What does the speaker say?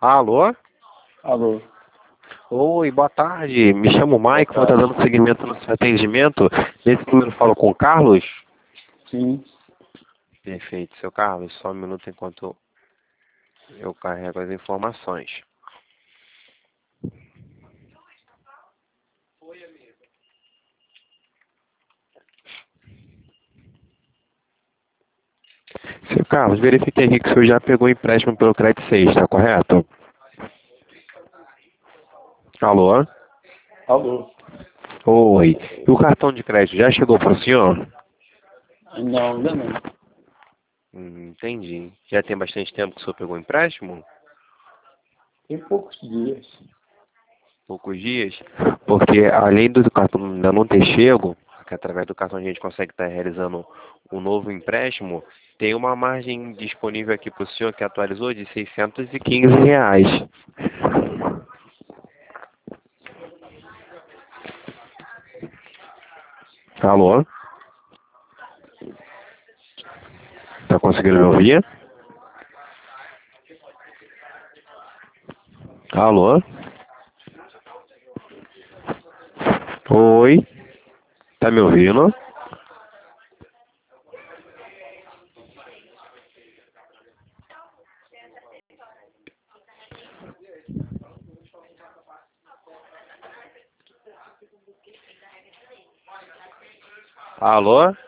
Alô? Alô, Oi, boa tarde. Me chamo Mike, vou estar tarde. dando seguimento no seu atendimento. Nesse número eu falo com o Carlos? Sim, Perfeito, seu Carlos. Só um minuto enquanto eu carrego as informações. Seu Carlos, verifiquei aqui que o senhor já pegou empréstimo pelo Credit 6, está correto? Alô? alô. Oi. E o cartão de crédito já chegou para o senhor? Não, ainda não. Entendi. Já tem bastante tempo que o senhor pegou empréstimo? Tem poucos dias. Poucos dias? Porque além do cartão ainda não ter chego, que através do cartão a gente consegue estar realizando um novo empréstimo, tem uma margem disponível aqui para o senhor que atualizou de R$ 615. Alô? Tá conseguindo me ouvir? Alô? Oi? Tá me ouvindo? Alô?